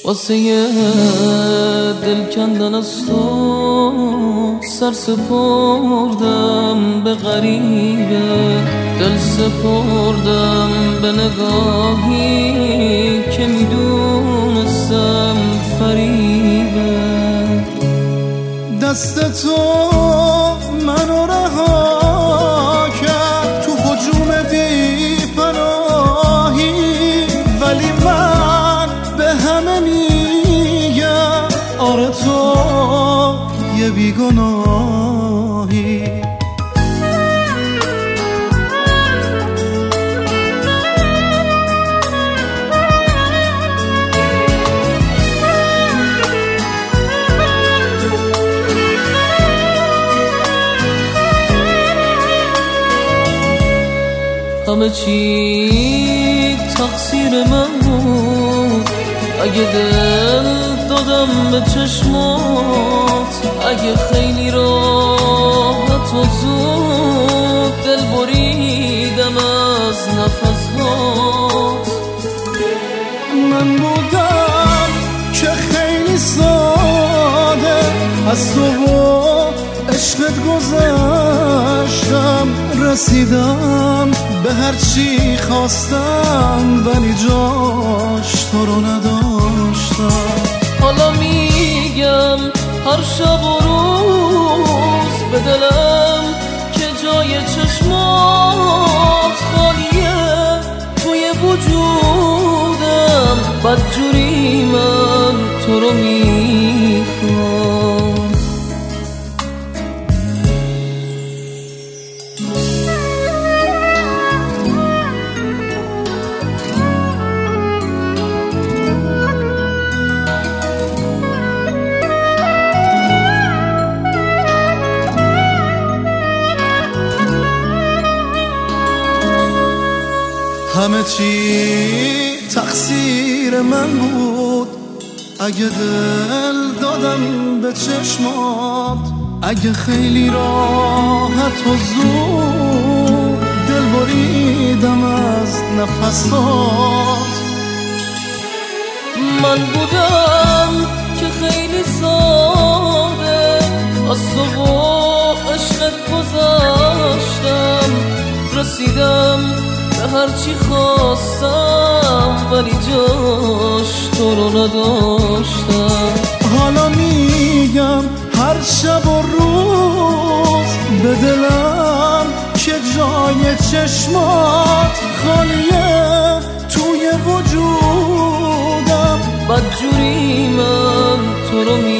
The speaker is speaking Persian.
واسه دل کندن از تو سر سپردم به غریبه، دل سپردم به نگاهی که میدونستم فریبه. دست تو منو رها کرد تو هجوم بی پناهی، ولی من به همه میگم آره تو یه بیگناهی. همه چی تقصیر من بود، اگه دل دادم به چشمات، اگه خیلی راحت و زود دل بریدم از نفسات. من بودم که خیلی ساده از تو و عشقت گذشتم، رسیدم به هر چی خواستم، ولی جاش تو رو نداشتم. حالا میگم هر شب و روز به دلم که جای چشمات خالیه، توی وجودم بدجوری من تو رو میخوام. همه چی تقصیر من بود، اگه دل دادم به چشمات، اگه خیلی راحت و زود دل بریدم از نفسات. من بودم که خیلی ساده از تو و عشقت گذشتم، رسیدم به هر چی خواستم، ولی جاش تو رو نداشتم. حالا میگم هر شب و روز به دلم که جای چشمات خالیه، توی وجودم بدجوری من تو رو